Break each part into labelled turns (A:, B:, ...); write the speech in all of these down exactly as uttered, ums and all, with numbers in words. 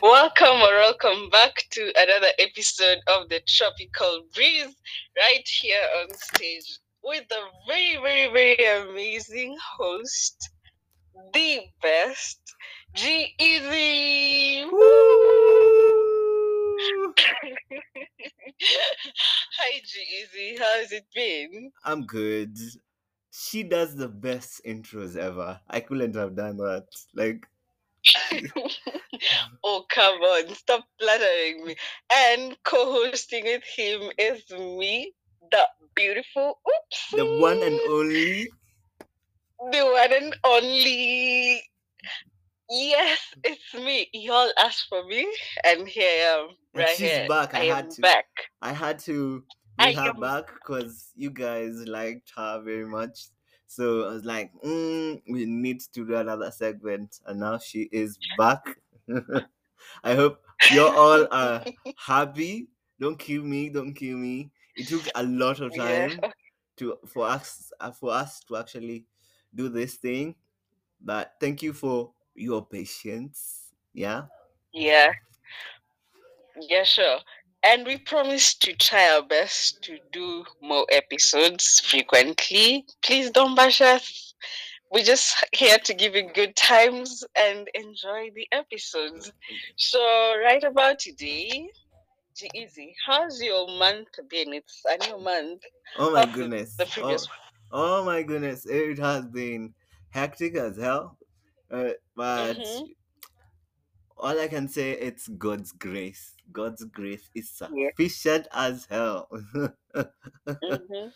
A: Welcome or welcome back to another episode of the Tropical Breeze, right here on stage with the very, very, very amazing host, the best, G Easy.
B: Woo!
A: Hi, G Easy. How's it been?
B: I'm good. She does the best intros ever. I couldn't have done that. Like,
A: Oh, come on. Stop flattering me. And co hosting with him is me, the beautiful
B: the one and
A: Oopsie.
B: only.
A: The one and only. Yes, it's me. Y'all asked for me, and here I am,
B: And
A: right
B: she's
A: here.
B: back.
A: I
B: I had
A: am
B: to.
A: back.
B: I had to bring
A: I
B: her
A: am.
B: back because you guys liked her very much. So I was like, mm, we need to do another segment, and now she is back. I hope you all are happy. Don't kill me. Don't kill me. It took a lot of
A: Yeah.
B: time to for us uh, for us to actually do this thing. But thank you for your patience. Yeah.
A: Yeah. Yeah, sure. And we promise to try our best to do more episodes frequently. Please don't bash us. We're just here to give you good times and enjoy the episodes. So, right about today, G-Easy, how's your month been? It's a new month.
B: Oh my
A: How's the, the
B: goodness. Oh,
A: previous
B: oh my goodness. It has been hectic as hell. Uh,
A: one?
B: but
A: Mm-hmm.
B: all I can say it's God's grace. God's grace is
A: Yeah.
B: sufficient as hell.
A: Mm-hmm.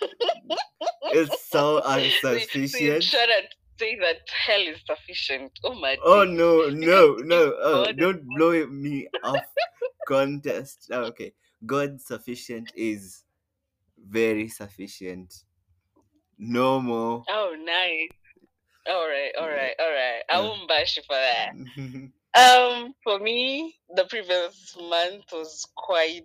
B: It's so
A: so, you- so you're
B: insufficient.
A: trying to say that hell is sufficient. Oh my
B: Oh
A: days.
B: no,
A: Because
B: no,
A: if
B: no! Oh,
A: God
B: don't blow me off contest. Oh, okay, God sufficient is very sufficient. No more.
A: Oh, nice. All right, all
B: Yeah.
A: right, all right. I
B: Uh.
A: won't bash you for that. Um, for me, the previous month was quite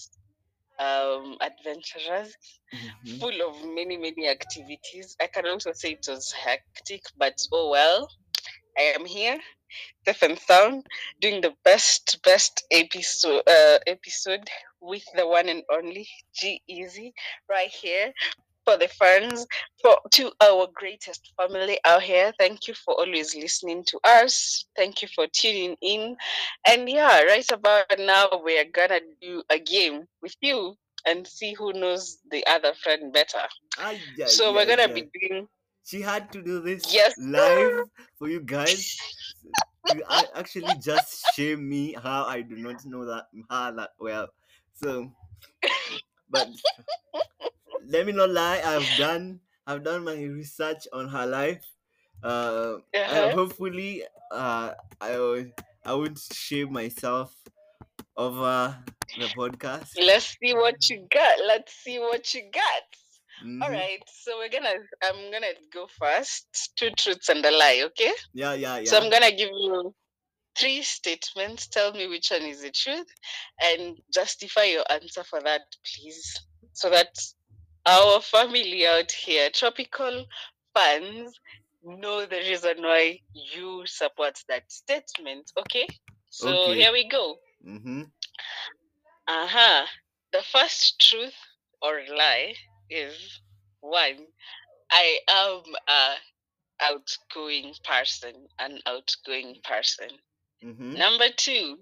A: um adventurous,
B: Mhm.
A: full of many, many activities. I can also say it was hectic, but oh well. I am here, safe and sound, doing the best, best episode, uh, episode with the one and only G Easy right here for the fans, for to our greatest family out here. Thank you for always listening to us. Thank you for tuning in. And yeah, right about now we're gonna do a game with you and see who knows the other friend better.
B: Ay, ay,
A: So we're
B: ay,
A: gonna
B: ay.
A: be doing
B: She had to do this
A: yes.
B: live for you guys to a- actually just shame me how I do not know that her that well. So, but let me not lie. I've done I've done my research on her life. Uh, and
A: Uh-huh.
B: hopefully, uh, I will- I would shame myself over the podcast.
A: Let's see what you got. Let's see what you got. All
B: Mm-hmm.
A: right, so we're gonna I'm gonna go first. Two truths and a lie, okay?
B: Yeah, yeah,
A: So
B: yeah.
A: I'm gonna give you three statements. Tell me which one is the truth and justify your answer for that, please. So that our family out here, tropical fans, know the reason why you support that statement, okay? So
B: Okay.
A: here we go.
B: Mm-hmm.
A: Uh-huh. The first truth or lie is one, I am a outgoing person, an outgoing person.
B: Mm-hmm.
A: Number two,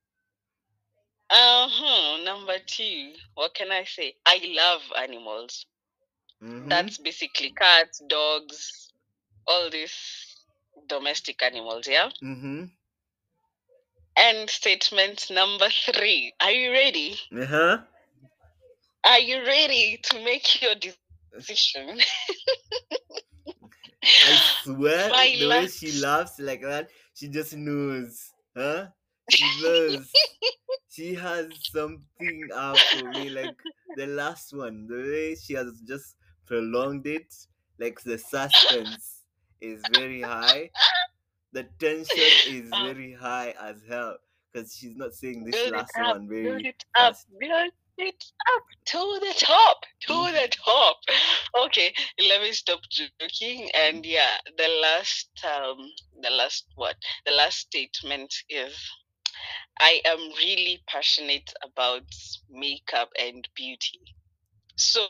A: uh-huh, number two, what can I say? I love animals.
B: Mm-hmm.
A: That's basically cats, dogs, all these domestic animals, yeah?
B: Mm-hmm.
A: And statement number three. Are you ready?
B: Uh-huh.
A: Are you ready to make your decision?
B: I swear,
A: My
B: the way she
A: last.
B: laughs like that, she just knows. Huh? She knows. She has something up for me. Like the last one, the way she has just prolonged it, like the suspense is very high. The tension is
A: uh,
B: very high as hell. Because she's not saying this
A: build it
B: last
A: up,
B: one
A: build
B: very
A: it up,
B: fast.
A: build it up to the top, to
B: Mm-hmm.
A: the top. Okay, let me stop joking. And yeah, the last, um, the last what? The last statement is I am really passionate about makeup and beauty. So,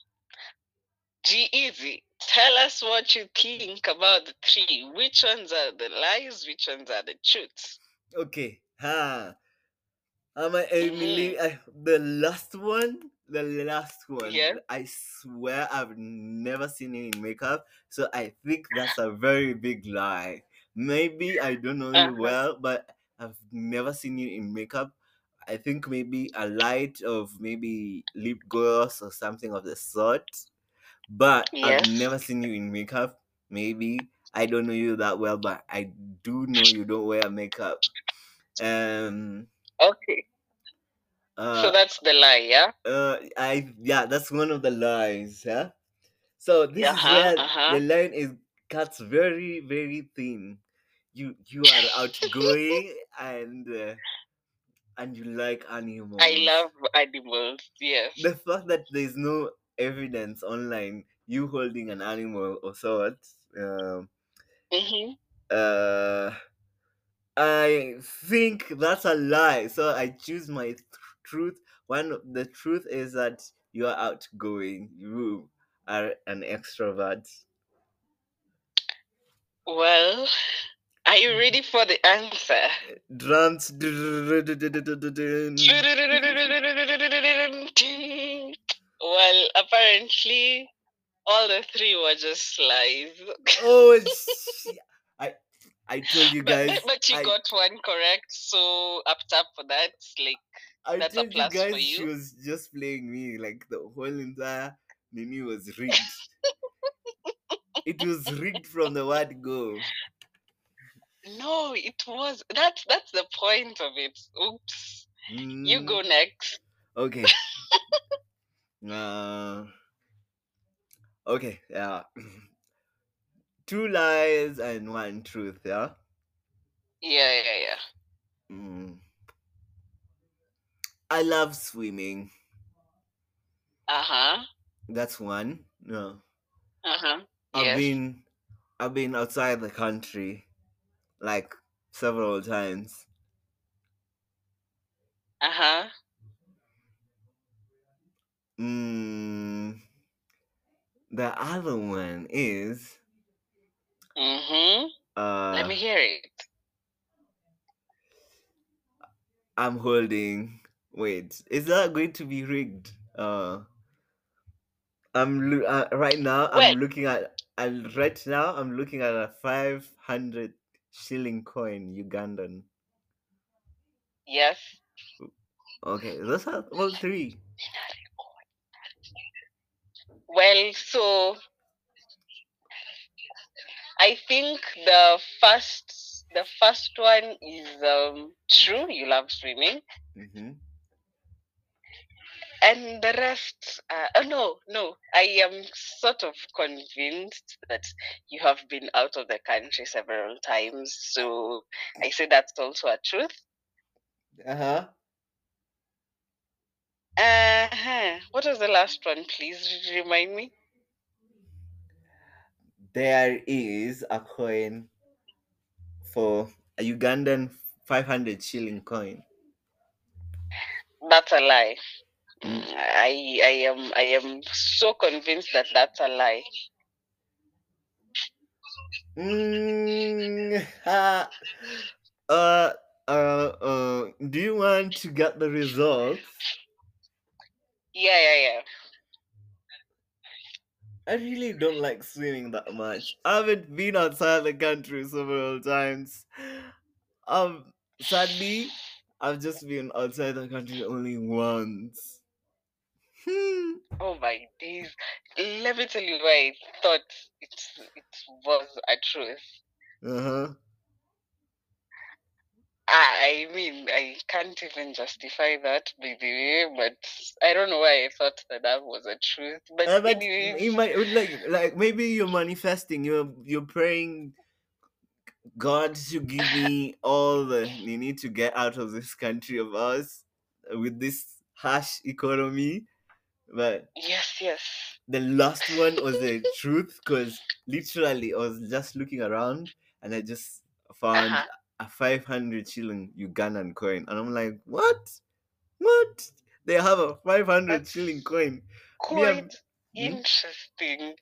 A: G-Eazy, tell us what you think about the three. Which ones are the lies? Which ones are the truths?
B: Okay. Ha. Um, I,
A: Mhm.
B: Emily, I, the last one, the last one.
A: Yeah.
B: I swear I've never seen you in makeup, so I think that's a very big lie. Maybe I don't know you
A: Uh-huh.
B: well, but I've never seen you in makeup. I think maybe a light of maybe lip gloss or something of the sort, but I've
A: Yes.
B: never seen you in makeup. Maybe I don't know you that well, but I do know you don't wear makeup. Um.
A: Okay. So
B: Uh.
A: that's the lie, yeah?
B: Uh. I yeah. That's one of the lies. Yeah. So this is
A: Uh-huh.
B: where the
A: Uh-huh.
B: line is cuts very very thin. You you are outgoing and uh, and you like
A: I
B: animals.
A: love animals, yes.
B: The fact that there's no evidence online you holding an animal or sort. Um.
A: Mm-hmm.
B: Uh. I think that's a lie. So I choose my th- truth. One, the truth is that you are outgoing. You are an extrovert.
A: Well, are you ready for the answer?
B: Drums.
A: Well, apparently, all the three were just lies.
B: Oh, sh- I I told you
A: but, but
B: guys.
A: but you
B: I
A: got one correct, so up top for that. Like
B: I
A: that's a
B: told you
A: plus for
B: guys she
A: you.
B: was just playing me. Like the whole entire Nini was rigged. It was rigged from the word go.
A: No, it was that's that's the point of it. Oops. You
B: Mm,
A: go next.
B: okay. Uh, okay. Yeah. Two lies and one truth. Yeah.
A: Yeah, yeah, yeah.
B: Mm. I love swimming.
A: Uh huh.
B: That's one. No.
A: Uh huh.
B: I've
A: Yes.
B: been I've been outside the country like several times.
A: Uh huh.
B: Mm, the other one is
A: Mm-hmm. Let
B: uh
A: me hear it.
B: I'm holding. Wait, is that going to be rigged? Uh, I'm lo- uh, right now.
A: Well,
B: I'm looking at. And right now, I'm looking at a five hundred shilling coin, Ugandan.
A: yes.
B: Okay, those are all three.
A: Well, so I think the first the first one is um true. You love swimming,
B: Mm-hmm.
A: and the rest. Uh, oh no, no. I am sort of convinced that you have been out of the country several times. So I say that's also a truth.
B: Uh huh.
A: Uh huh. What was the last one? Please remind me.
B: There is a coin for a Ugandan five hundred shilling coin.
A: That's a lie.
B: Mm.
A: Mm, I I am I am so convinced that that's a lie.
B: Mm, ha. uh, uh, uh, do you want to get the results?
A: Yeah, yeah, yeah.
B: I really don't like swimming that much. I haven't been outside the country several times. Um, sadly, I've just been outside the country only once. Hmm.
A: Oh my days. Let me tell you why I thought it it was a truth.
B: Uh huh.
A: I, I mean, I can't even justify that, by the way, but I don't know why I thought that that was a truth. But
B: Uh, but
A: anyways,
B: you might like like maybe you're manifesting. You're you're praying God to give me all the you need to get out of this country of ours with this harsh economy. But
A: yes, yes.
B: the last one was the truth because literally I was just looking around and I just
A: Uh
B: found
A: huh.
B: a five hundred shilling Ugandan coin. And I'm like, what? What? They have a five hundred shilling
A: That's
B: coin. Me, I'm,
A: quite
B: hmm?
A: interesting.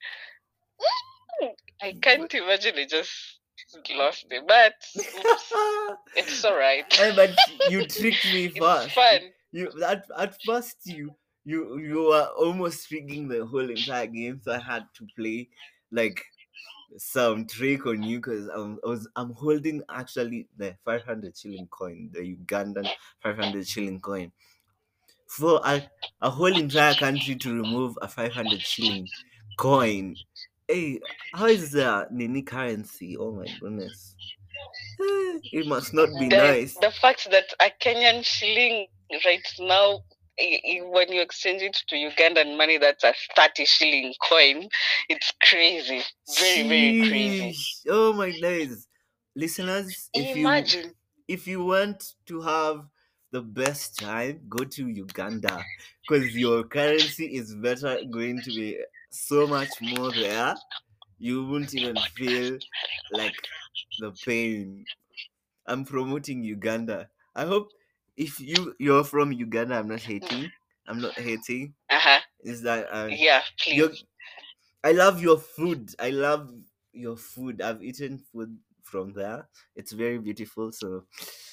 A: I can't imagine I just lost it, but oops, it's all right.
B: Eh, but you tricked me
A: It's
B: first.
A: fun.
B: You at, at first you you you were almost tricking the whole entire game, so I had to play like some trick on you because I'm I was I'm holding actually the five hundred shilling coin, the Ugandan five hundred shilling coin. For a, a whole entire country to remove a five hundred shilling coin. Hey, how is that Nini currency? Oh my goodness. Eh, it must not be
A: The
B: nice.
A: the fact that a Kenyan shilling right now, i- i- when you exchange it to Ugandan money, that's a thirty shilling coin. It's crazy, very very crazy.
B: Sheesh. Oh my days. Listeners, if you
A: Imagine.
B: if you want to have the best time, go to Uganda because your currency is better going to be so much more there. You won't even feel like the pain. I'm promoting Uganda. I hope if you you're from Uganda, I'm not hating. I'm not hating.
A: Uh huh.
B: Is that uh,
A: Yeah,
B: you
A: please.
B: I love your food. I love your food. I've eaten food from there. It's very beautiful. So,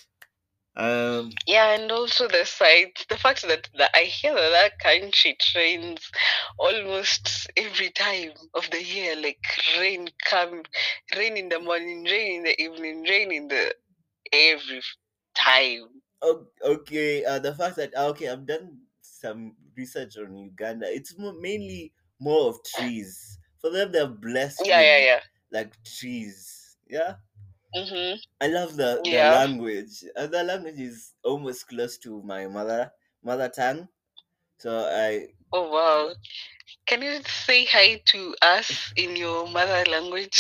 B: um,
A: Yeah, and also the sight, the fact that the, I hear that that country trains almost every time of the year, like rain come, rain in the morning, rain in the evening, rain in the every time.
B: o- okay. Uh, the fact that ah, okay, I've done some research on Uganda. It's more, mainly more of trees. For them, they're blessed
A: Yeah, yeah,
B: with
A: yeah.
B: like trees. Yeah,
A: Mhm.
B: I love the the
A: Yeah.
B: language. Uh, the language is almost close to my mother mother tongue. So I
A: Oh wow. Can you say hi to us in your mother language?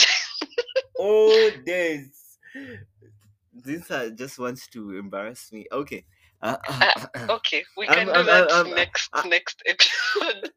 B: oh days. This uh, just wants to embarrass me. Okay. Uh,
A: uh, okay, we
B: I'm,
A: can do
B: I'm,
A: that
B: I'm, I'm,
A: next
B: uh,
A: next episode.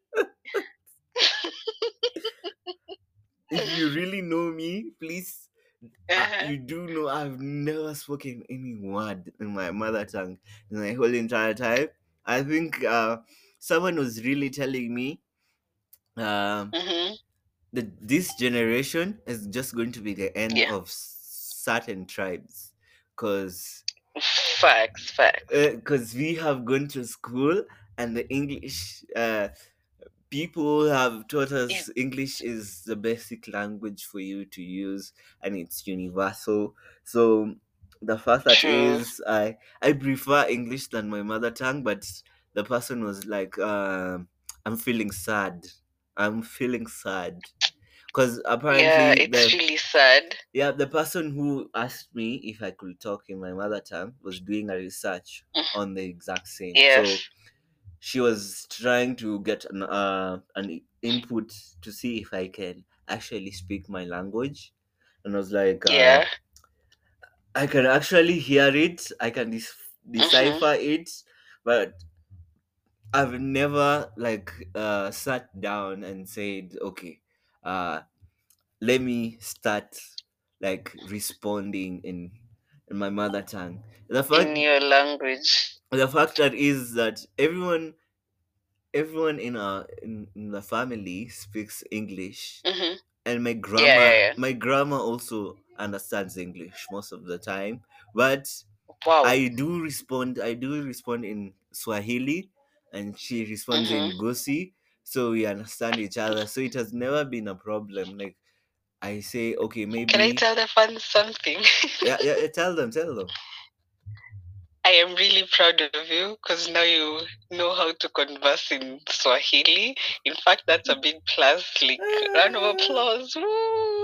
B: if you really know me, please, uh,
A: Uh-huh.
B: you do know I've never spoken any word in my mother tongue in my whole entire time. I think uh, someone was really telling me um,
A: Mhm.
B: that this generation is just going to be the end
A: Yeah.
B: of certain tribes because
A: Facts, facts.
B: because we have gone to school and the English uh, people have taught
A: Yeah.
B: us English is the basic language for you to use and it's universal. So the fact that
A: True.
B: is I I prefer English than my mother tongue, but the person was like, um, I'm feeling sad. I'm feeling sad. Because
A: Yeah,
B: apparently
A: it's
B: the
A: really sad.
B: yeah, the person who asked me if I could talk in my mother tongue was doing a research
A: Mm.
B: on the exact same. So
A: Yes.
B: she was trying to get an uh, an input to see if I can actually speak my language, and I was like, uh,
A: Yeah.
B: I can actually hear it, I can dis-
A: Mhm.
B: decipher it, but I've never like uh, sat down and said, okay, uh, let me start like responding in in my mother tongue. The fact
A: In your language.
B: the fact that is that everyone everyone in our in, in the family speaks English,
A: Mhm.
B: and my
A: Yeah, yeah,
B: grandma
A: yeah.
B: my grandma also understands English most of the time, but
A: Wow.
B: I do respond I do respond in Swahili, and she responds
A: Mhm.
B: in Gosi, so we understand each other. So it has never been a problem. Like I say, okay,
A: Can I
B: maybe
A: tell the fans something?
B: yeah, yeah, yeah, tell them, tell them.
A: I am really proud of you because now you know how to converse in Swahili. In fact, that's a big plus. Like, round of applause. Woo!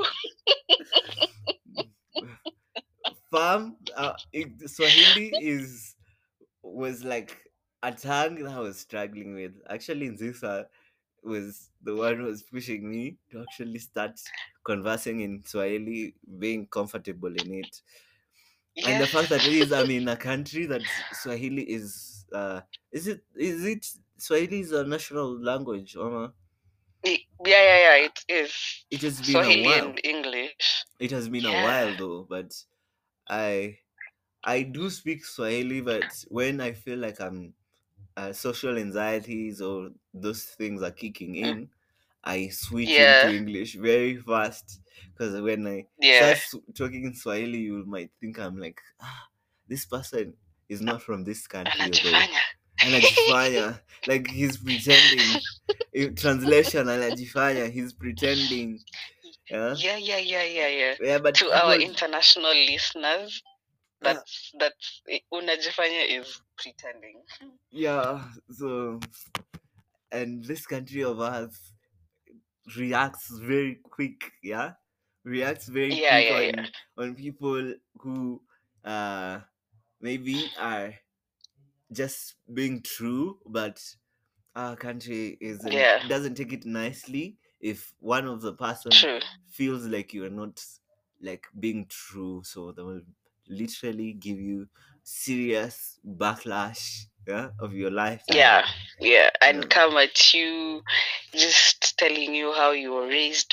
B: Fam, uh, it, Swahili is was like a tongue that I was struggling with. Actually, Nzisa was the one who was pushing me to actually start conversing in Swahili, being comfortable in it. And the
A: Yes.
B: fact that it is, I'm in a country that Swahili is, uh, is it, is it, Swahili is a national language, or
A: Y- Yeah, yeah, yeah, it is.
B: it has been a
A: Swahili
B: while.
A: and English.
B: It has been a
A: Yeah.
B: while though, but I I do speak Swahili, but when I feel like I'm uh, social anxieties or those things are kicking
A: Mm.
B: in, I switch into
A: Yeah,
B: English very fast. Because when I
A: yeah.
B: start s- talking in Swahili, you might think I'm like, ah, this person is not from this country, though.
A: Anajifanya.
B: Anajifanya, like he's pretending. In translation, anajifanya, he's pretending. Yeah,
A: Yeah, yeah, yeah, yeah, yeah.
B: yeah, but
A: To our
B: people,
A: international listeners,
B: yeah,
A: that's that's unajifanya is pretending.
B: yeah. So, and this country of ours reacts very quick, yeah, reacts very
A: Yeah,
B: quick
A: yeah, yeah,
B: on on people who uh maybe are just being true, but our country isn't
A: yeah.
B: doesn't take it nicely if one of the person
A: True.
B: feels like you're not like being true, so they will literally give you serious backlash, yeah, of your lifetime.
A: Yeah, yeah,
B: Yeah.
A: and come at you, just telling you how you were raised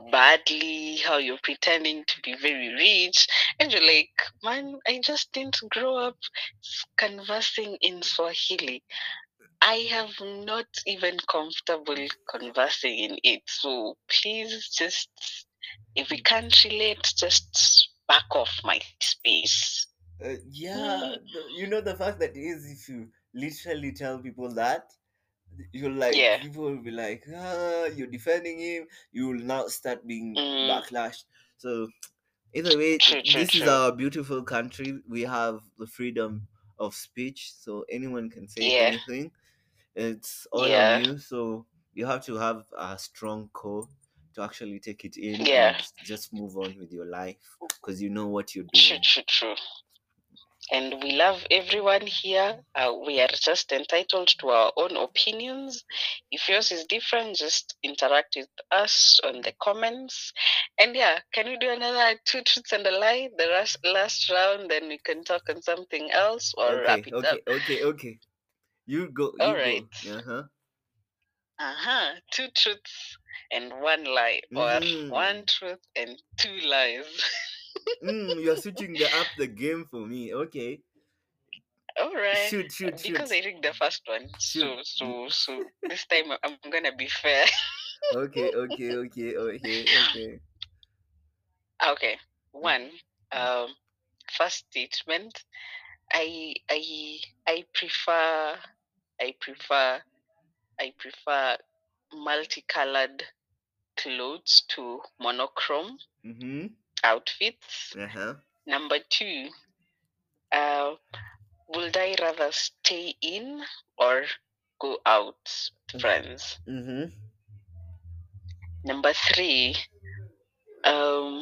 A: badly, how you're pretending to be very rich, and you're like, man, I just didn't grow up conversing in Swahili. I have not even comfortable conversing in it. So please just, if we can't relate, just back off my space.
B: Uh, yeah,
A: Mm,
B: the, you know the fact that is if you literally tell people that, you're like
A: yeah.
B: people will be like, ah, you're defending him. You will now start being
A: Mm,
B: backlash. So either way,
A: true, true,
B: this is
A: true.
B: our beautiful country. We have the freedom of speech, so anyone can say
A: Yeah,
B: anything. It's all on
A: yeah,
B: you. So you have to have a strong core to actually take it in
A: yeah.
B: and just move on with your life because you know what you're
A: True,
B: doing.
A: true, true. And we love everyone here. Uh, we are just entitled to our own opinions. If yours is different, just interact with us on the comments. And yeah, can we do another two truths and a lie, the last, last round? Then we can talk on something else or wrap
B: Okay,
A: it up.
B: okay, okay, okay. You go,
A: All
B: you
A: right.
B: go. Uh huh.
A: Uh huh. Two truths and one lie, or
B: Mm-hmm.
A: one truth and two lies.
B: Mm, you're switching the up the game for me. Okay.
A: All right,
B: Shoot, shoot,
A: because
B: shoot,
A: I think the first one,
B: shoot.
A: so so so this time I'm gonna be fair.
B: Okay, okay, okay, okay, okay.
A: Okay, one, um, first statement. I I I prefer I prefer I prefer multicolored clothes to monochrome
B: Mm-hmm.
A: outfits.
B: Uh-huh.
A: Number two, uh, would I rather stay in or go out with friends?
B: Mm-hmm.
A: Number three, um,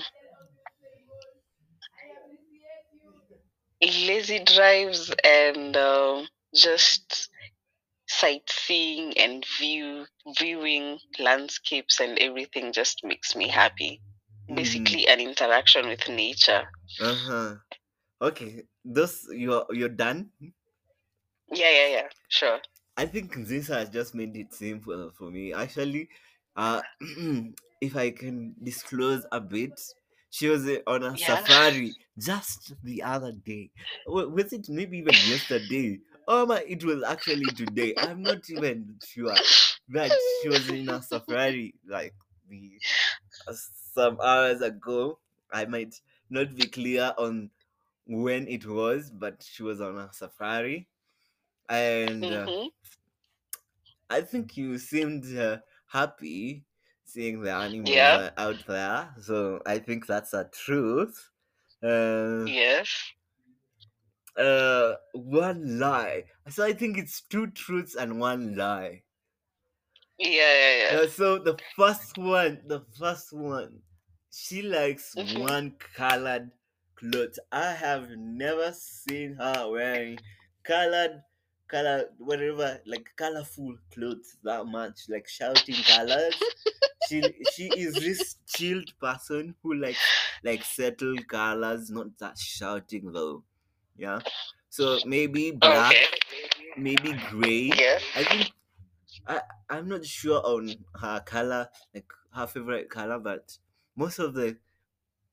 A: lazy drives and um just sightseeing and view viewing landscapes and everything just makes me happy.
B: Mm-hmm.
A: Basically, an interaction with nature.
B: Uh-huh. Okay. Those you're you're done?
A: Yeah, yeah, yeah. Sure.
B: I think this has just made it simple for me. Actually, uh, if I can disclose a bit, she was uh, on a
A: Yeah.
B: safari just the other day. Wa- Was it maybe even yesterday? Oh my, it was actually today. I'm not even sure. But she was in a safari like the uh, some hours ago. I might not be clear on when it was, but she was on a safari and. Uh,
A: Mm-hmm.
B: I think you seemed uh, happy seeing the animals
A: Yeah.
B: uh, out there, so I think that's a truth. Uh,
A: Yes.
B: uh, one lie. So I think it's two truths and one lie.
A: Yeah, yeah, yeah.
B: Uh, so the first one, the first one, she likes
A: Mm-hmm.
B: one colored clothes. I have never seen her wearing colored, color, whatever, like colorful clothes that much, like shouting colors. She she is this chilled person who likes like settled colors, not that shouting though. Yeah. So maybe black,
A: Okay.
B: maybe gray.
A: Yes.
B: I think I I'm not sure on her color, like her favorite color, but most of the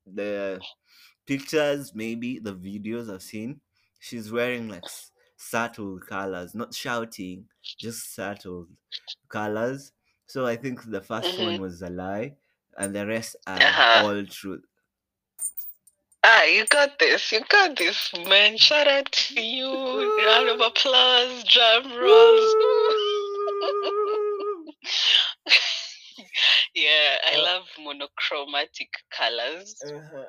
B: the pictures, maybe the videos I've seen, she's wearing like s- subtle colors, not shouting, just subtle colors. So I think the first
A: Mm-hmm.
B: one was a lie, and the rest are
A: Uh-huh.
B: all truth.
A: Ah, you got this. You got this, man. Shout out to you. Round of applause, drum rolls. Yeah, I
B: Uh,
A: love monochromatic colors.
B: uh-huh.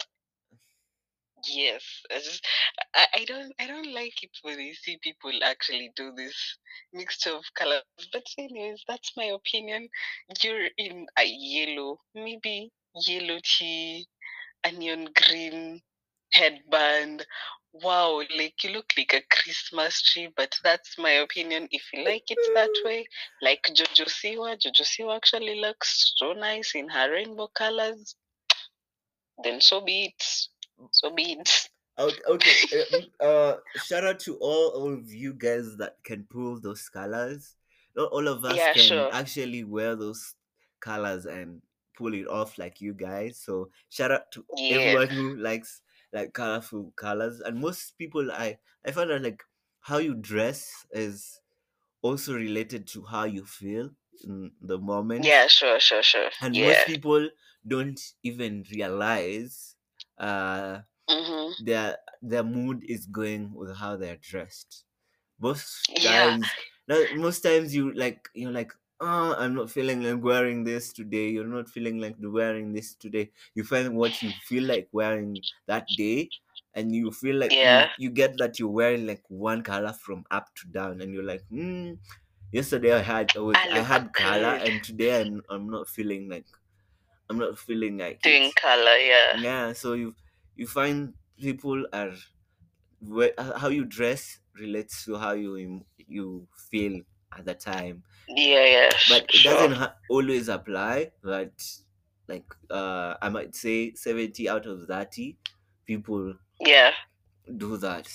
A: Yes, I just I, I don't I don't like it when I see people actually do this mixture of colors. But anyways, that's my opinion. You're in a yellow, maybe yellow tea, onion green headband. Wow, like you look like a Christmas tree, but that's my opinion. If you like it that way, like Jojo Siwa, Jojo Siwa actually looks so nice in her rainbow colors, then so be it. So be it.
B: Okay, okay. uh, mm, Uh, shout out to all of you guys that can pull those colors. Not all of us
A: Yeah,
B: can
A: sure.
B: actually wear those colors and pull it off like you guys. So shout out to
A: Yes.
B: everyone who likes like colorful colors. And most people, I I found out like how you dress is also related to how you feel in the moment.
A: Yeah, sure, sure, sure.
B: And most
A: Yeah.
B: people don't even realize uh
A: Mm-hmm.
B: their their mood is going with how they're dressed. Most
A: Yeah.
B: times, now most times you like you're like, oh, I'm not feeling like wearing this today. You're not feeling like wearing this today. You find what you feel like wearing that day, and you feel like you
A: Yeah.
B: you get that you're wearing like one color from up to down, and you're like, hmm. Yesterday I had I was
A: I
B: I
A: look
B: had color,
A: good.
B: and today I'm I'm not feeling like I'm not feeling like it.
A: Doing color, yeah.
B: Yeah, so you you find people are whe- how you dress relates to how you em- you feel at the time,
A: Yeah, yeah, sh-
B: but it
A: sure.
B: doesn't ha- always apply. But like uh I might say seventy out of thirty people
A: Yeah.
B: do that.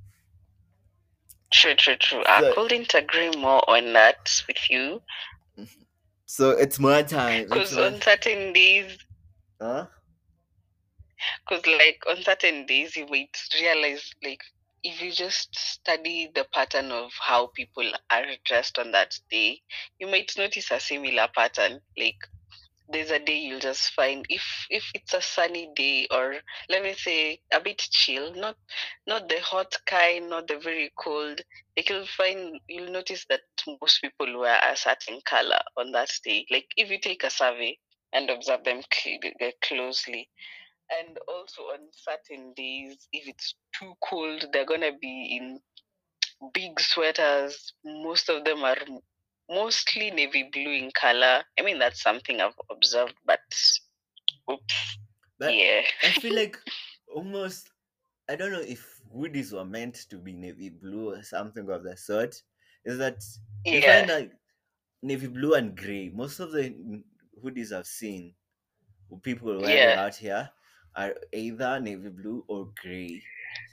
A: True, true, true. I
B: So
A: couldn't agree more on that with you.
B: so it's my time. It's
A: Because
B: my
A: on certain days,
B: huh?
A: because like on certain days, you might realize, like, if you just study the pattern of how people are dressed on that day, you might notice a similar pattern. Like, there's a day you'll just find, if if it's a sunny day, or let me say a bit chill, not not the hot kind, not the very cold, like you'll find you'll notice that most people wear a certain color on that day. Like if you take a survey and observe them c- closely, and also on certain days, if it's too cold, they're gonna be in big sweaters. Most of them are m- mostly navy blue in color. I mean, that's something I've observed, but oops,
B: But
A: yeah,
B: I feel like almost I don't know if hoodies were meant to be navy blue or something of the sort. Is that you
A: yeah,
B: find like navy blue and gray. Most of the hoodies I've seen people wearing
A: yeah,
B: out here are either navy blue or gray.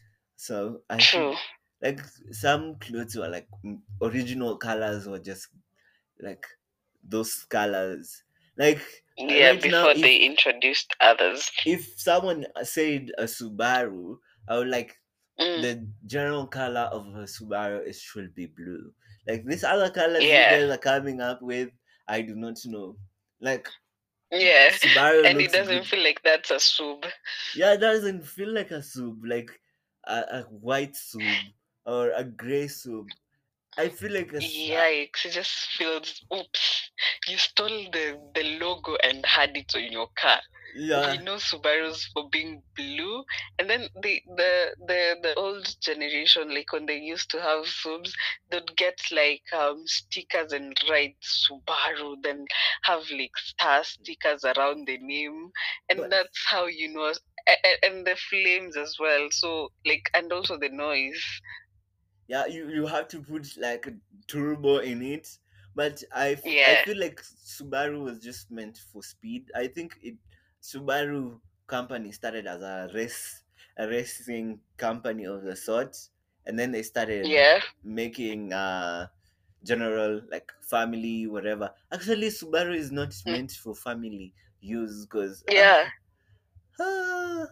B: So I feel
A: true.
B: like some clothes were like mm, original colors were just like those colors. Like
A: Yeah,
B: right now,
A: before
B: if
A: they introduced others.
B: if someone said a Subaru, I would like
A: Mm,
B: the general color of a Subaru is should be blue. Like these other colors you
A: yeah,
B: guys are coming up with, I do not know. Like
A: yeah,
B: Subaru
A: and it
B: looks
A: doesn't
B: good.
A: feel like that's a sub.
B: Yeah, it doesn't feel like a sub, like a, a white sub or a gray sub. I feel like a s- uh,
A: Yikes! It just feels, oops, you stole the, the logo and had it on your car. We
B: yeah,
A: know Subarus for being blue, and then the the the, the old generation, like when they used to have subs, they'd get like um stickers and write Subaru, then have like star stickers around the name, and
B: but
A: that's how you know. a- a- And the flames as well. So like, and also the noise.
B: yeah, you, you have to put like a turbo in it. But I, f- I
A: Yeah,
B: feel like Subaru was just meant for speed. I think it Subaru company started as a race a racing company of the sort, and then they started
A: yeah.
B: making uh general like family whatever. Actually, Subaru is not
A: Mm.
B: meant for family use because uh,
A: Yeah,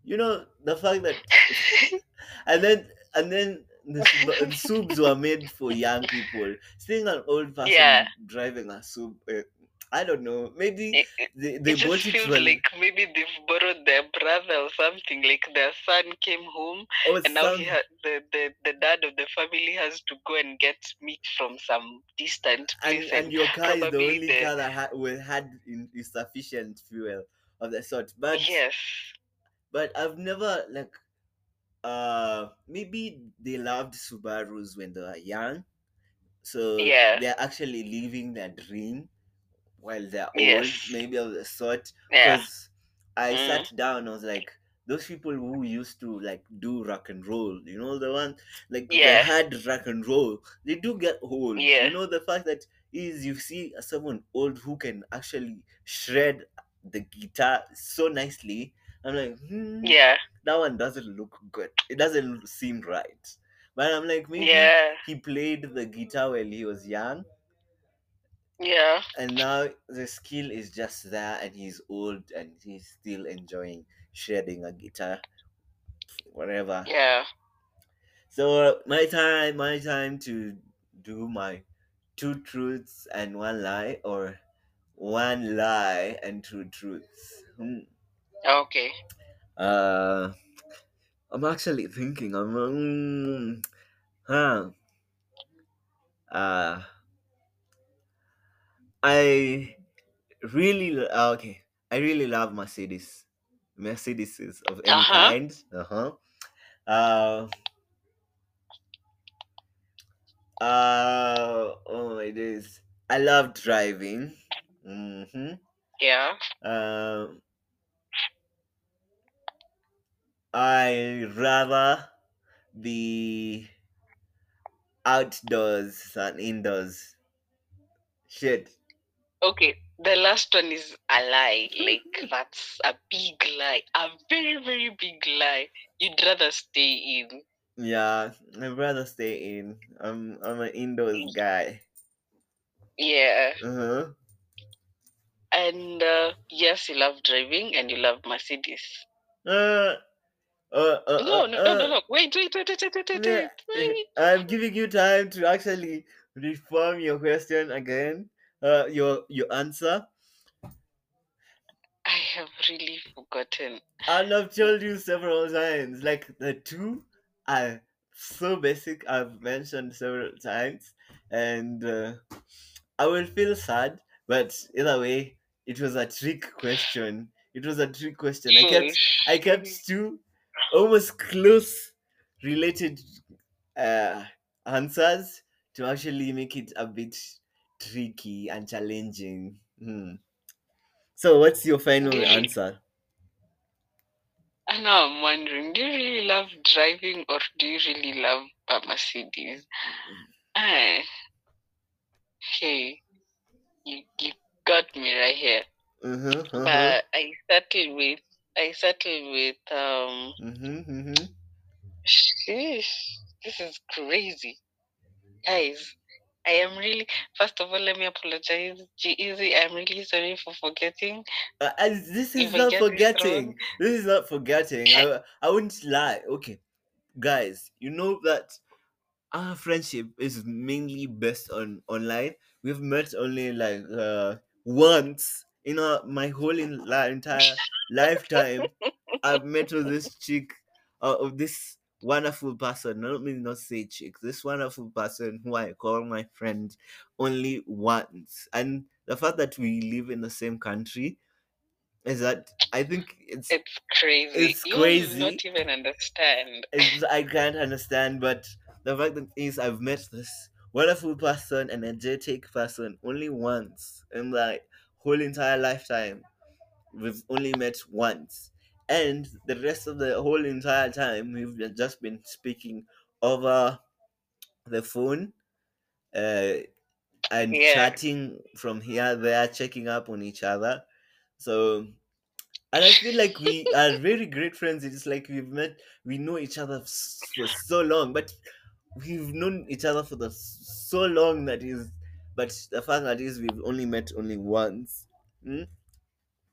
B: You know the fact that, and then and then the, sub- the subs were made for young people. Seeing an old
A: Yeah.
B: person driving a sub, uh, I don't know. Maybe
A: It, it,
B: they, they
A: it just
B: bought it
A: feels
B: well,
A: like maybe they've borrowed their brother or something. Like their son came home
B: or
A: and now he
B: some,
A: ha- the, the the dad of the family has to go and get meat from some distant place,
B: and and
A: and
B: your car is the
A: probably
B: only
A: the
B: car that ha- will had in, is sufficient fuel of the sort. But
A: yes,
B: but I've never like uh maybe they loved Subarus when they were young, so
A: yeah,
B: they're actually living their dream while they're old,
A: yes,
B: maybe of the sort.
A: yeah,
B: Because I
A: mm,
B: sat down, I was like, those people who used to like do rock and roll, you know, the one like the
A: yeah,
B: hard rock and roll, they do get old.
A: yeah,
B: You know, the fact that is you see someone old who can actually shred the guitar so nicely. I'm like, hmm,
A: yeah,
B: that one doesn't look good. It doesn't seem right. But I'm like, maybe
A: yeah,
B: he played the guitar while he was young,
A: yeah,
B: and now the skill is just there and he's old and he's still enjoying shredding a guitar, whatever.
A: yeah.
B: So my time my time to do my two truths and one lie, or one lie and two truths. Hmm.
A: Okay.
B: uh I'm actually thinking. I'm mm, huh uh I really lo- ah, okay, I really love mercedes mercedeses of
A: Uh
B: any
A: huh.
B: kind. Uh-huh. uh Uh, oh my days. I love driving. Mm-hmm.
A: Yeah.
B: Um, I rather be outdoors than indoors. Shit.
A: Okay, the last one is a lie. Like that's a big lie, a very very big lie. You'd rather stay in.
B: Yeah, I'd rather stay in. I'm I'm an indoors guy.
A: Yeah,
B: Uh-huh.
A: and uh, yes, you love driving and you love Mercedes.
B: Uh, uh, uh,
A: No,
B: uh,
A: no, no, no,
B: uh.
A: no. Wait, wait, wait, wait, wait, wait, wait,
B: Yeah,
A: wait.
B: eh,
A: wait.
B: I'm giving you time to actually reform your question again. Uh, your your answer.
A: I have really forgotten.
B: And I've told you several times, like the two are so basic. I've mentioned several times, and uh, I will feel sad. But either way, it was a trick question. It was a trick question. I kept, I
A: Gosh.
B: kept two almost close related uh, answers to actually make it a bit tricky and challenging. Hmm. So, what's your
A: Do
B: final
A: you really,
B: answer?
A: I know I'm wondering, do you really love driving or do you really love a Mercedes? Ah, hey, you, you got me right here.
B: Uh-huh, uh-huh.
A: But I settled with I settled with um
B: Mm-hmm, mm-hmm.
A: sheesh, this is crazy. Guys, I am really first of all let me apologize. G Easy, I'm really sorry for forgetting.
B: Uh, and this
A: If
B: is
A: I
B: not
A: get this
B: forgetting.
A: wrong.
B: This is not forgetting. I I wouldn't lie. Okay, guys, you know that our friendship is mainly based on online. We've met only like uh once in our, my whole in, li- entire lifetime. I've met with this chick, uh, of this wonderful person. Let me not say chick. This wonderful person who I call my friend only once, and the fact that we live in the same country is that I think it's
A: It's crazy.
B: it's
A: You will not
B: crazy.
A: even understand.
B: It's, I can't understand, but the fact that is I've met this wonderful person, an energetic person, only once in my whole entire lifetime. We've only met once, and the rest of the whole entire time we've been- just been speaking over the phone, uh, and
A: Yeah.
B: chatting from here there, checking up on each other. So, and I feel like we are very great friends. It's like we've met, we know each other s- for so long, but we've known each other for the so long that is, but the fact that is we've only met only once. Hmm?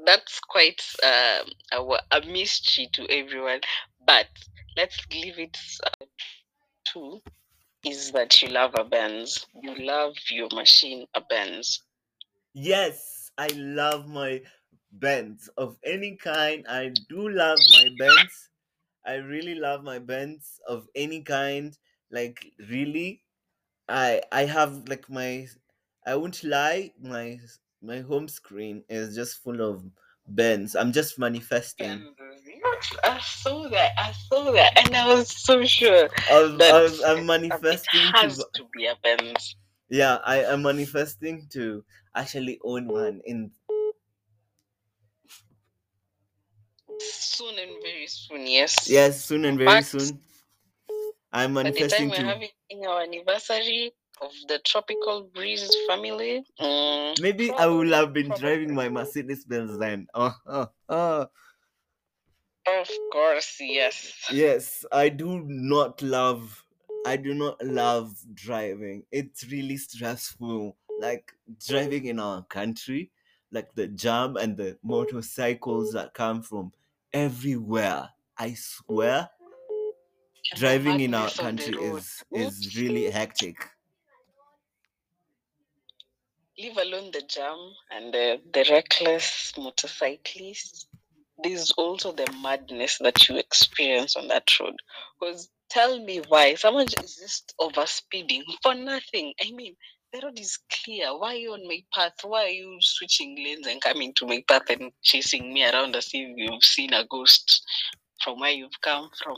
A: that's quite um, a, wa- a mystery to everyone. But let's leave it uh, to is that you love a Benz. You love your machine a Benz.
B: Yes, I love my Benz of any kind. I do love my Benz. I really love my Benz of any kind. Like really, I I have like my I won't lie, my my home screen is just full of Benz. I'm just manifesting.
A: Benzes. Yes, I saw that. I saw that, and I was so sure
B: I was,
A: that
B: I was I'm
A: um, it
B: manifesting to
A: has to be a Benz.
B: yeah, I am manifesting to actually own one in
A: Soon and very soon, yes.
B: yes, soon and
A: In
B: very
A: fact,
B: soon. I'm
A: by the time
B: manifesting
A: we're
B: to
A: having our anniversary of the Tropical Breeze family, mm,
B: maybe I will
A: probably,
B: have been driving
A: probably.
B: my Mercedes Benz then. Oh, oh, oh.
A: Of course, yes.
B: Yes, I do not love I do not love driving. It's really stressful. Like driving in our country, like the jam and the motorcycles that come from everywhere. I swear,
A: And the
B: driving in our
A: madness of the
B: country
A: road.
B: is is
A: Oops.
B: really hectic.
A: Leave alone the jam and the, the reckless motorcyclists. There's also the madness that you experience on that road. Because tell me why someone is just over speeding for nothing. I mean, the road is clear. Why are you on my path? Why are you switching lanes and coming to my path and chasing me around as if you've seen a ghost from where you've come from?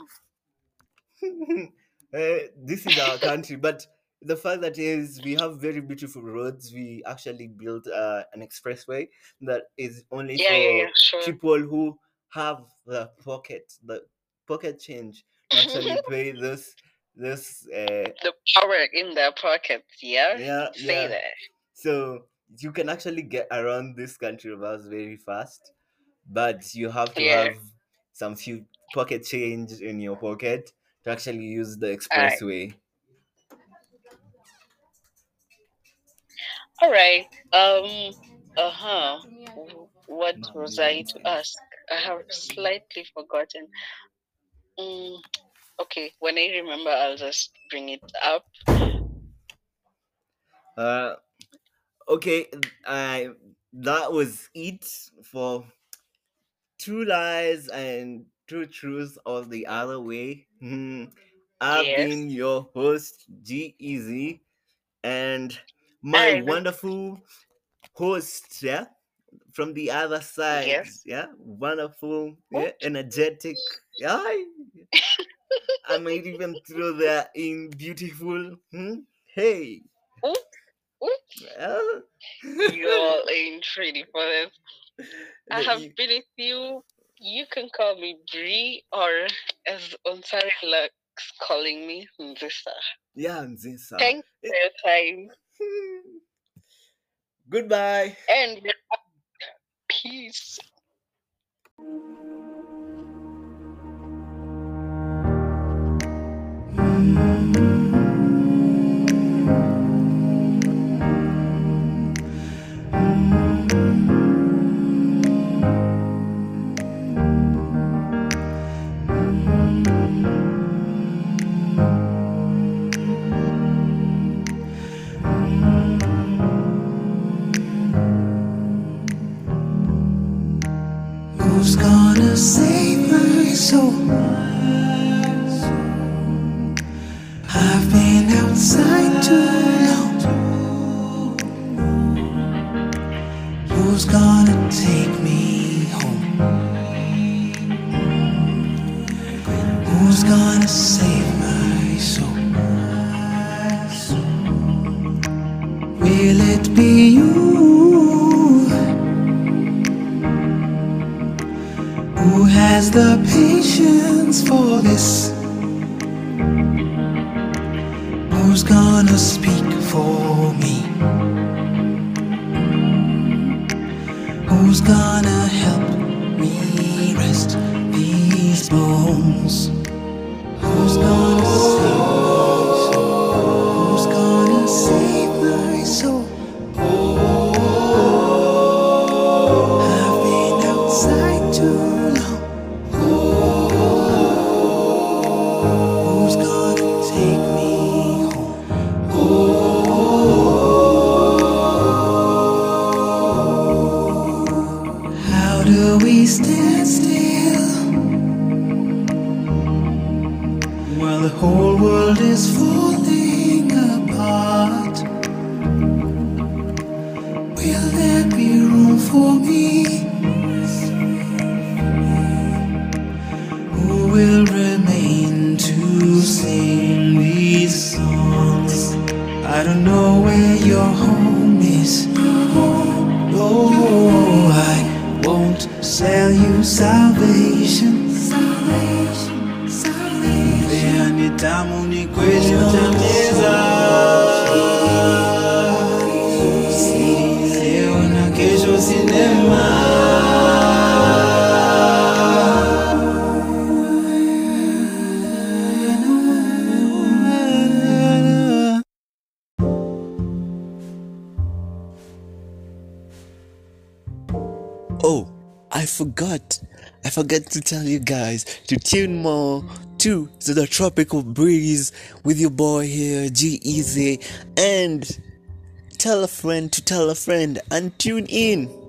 B: Eh, this is our country, but the fact that is we have very beautiful roads. We actually built uh, an expressway that is only
A: Yeah, yeah,
B: for
A: yeah, sure.
B: people who have the pocket, the pocket change to actually pay this this. Uh,
A: The power in their pockets, yeah?
B: yeah,
A: Say
B: yeah.
A: that.
B: So you can actually get around this country of ours very fast, but you have to
A: Yeah.
B: have some few pocket change in your pocket to actually use the
A: Alright.
B: expressway.
A: Alright. Um uh-huh. W- What was I to ask? I have slightly forgotten. Mm, okay, when I remember I'll just bring it up.
B: Uh, okay, I that was it for two lies and two truths or the other way. Hmm. I've
A: Yes.
B: been your host G Easy and my
A: And
B: wonderful host, yeah, from the other side,
A: yes.
B: yeah, wonderful,
A: Oop,
B: yeah, energetic, yeah. I might even throw that in beautiful. Hmm? Hey,
A: oop, oop.
B: well,
A: You all ain't ready for this. I
B: the,
A: have
B: you,
A: been with you. You can call me Bree, or as Onsari likes calling me, Nzisa.
B: yeah, Nzisa.
A: Thanks for your time.
B: Goodbye.
A: And peace.
C: Who's gonna save my soul? I've been outside too long. Who's gonna take me home? Who's gonna save my soul? Will it be you? Who has the patience for this? Who's gonna speak for me? Who's gonna help me rest these bones? Who's gonna save my soul? Who's gonna save my soul? I've been whole world is falling apart. Will there be room for me? Who will remain to sing these songs? I don't know where your home is. Oh, I won't sell you salvation. Fea ni tamu ni kweli utameza. Si leo na kesho sinema.
D: Oh, I forgot. I forgot to tell you guys to tune more to the Tropical Breeze with your boy here, G-Eazy, and tell a friend to tell a friend and tune in.